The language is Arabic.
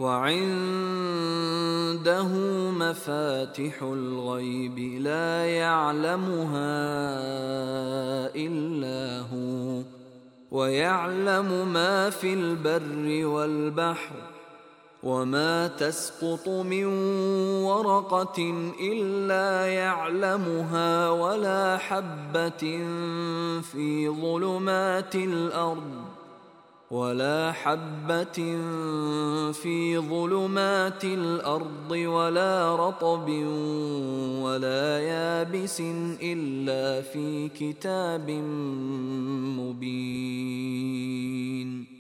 وعنده مفاتح الغيب لا يعلمها إلا هو ويعلم ما في البر والبحر وما تسقط من ورقة إلا يعلمها ولا حبة في ظلمات الأرض ولا رطب ولا يابس إلا في كتاب مبين.